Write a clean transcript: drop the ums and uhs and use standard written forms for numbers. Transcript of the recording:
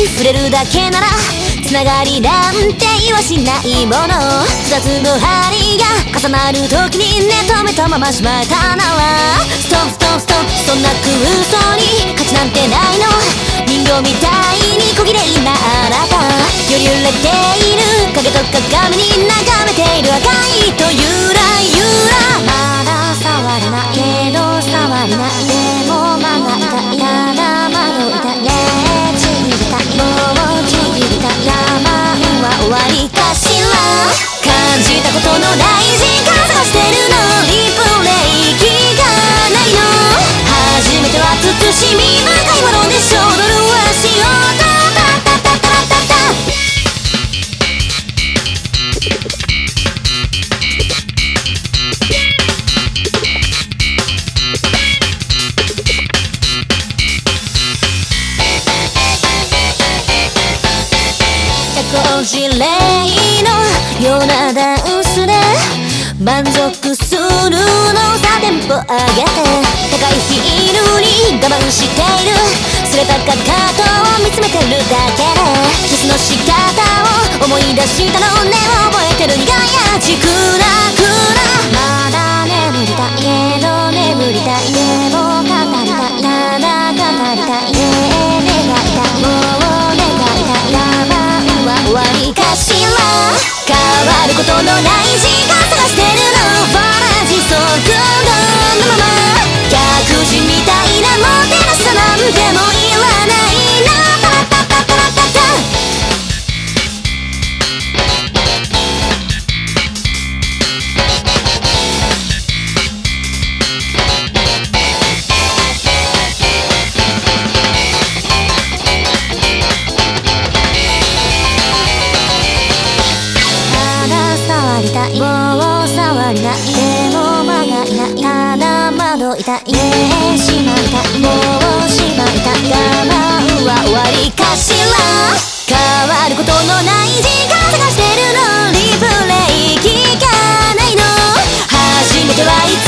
触れるだけならつながりなんて言わしないもの。二つの針が重なる時にね止めたまましまったならストンストンストン、そんな空想に価値なんてないの。人形みたいに小綺麗なあなた、より揺れている影と鏡に眺めている赤いとゆらゆら。まだ触れないけど触りないでもまだ痛いやだ窓痛いねちぎりたいもうちぎりたい我慢は終わりかしら。感じたことのない時間探してるのリプレイ気がないの。初めては慎み深いものでしょう。踊る足音タタタタタタタ。事例のようなダンスで満足するのさ。テンポ上げて高いヒールに我慢している。擦れたかかとを見つめてるだけでキスの仕方を思い出したのね。覚えてる苦い味クラクラ。まだ眠りたいけど眠りたいでも語りたいただ語りたいね願いたいもう願いたい我慢は終わりかしら。変わることのない時間探してるの同じ速度のまま。逆人みたいなもてなしさなんてもいらないな。タラタタタラタタ。触りたいもう触りないでも間がいないただ窓痛いねしまいたいもうしまいたい我慢は終わりかしら。変わることのない時間探してるのリプレイ聞かないの。初めてはいつ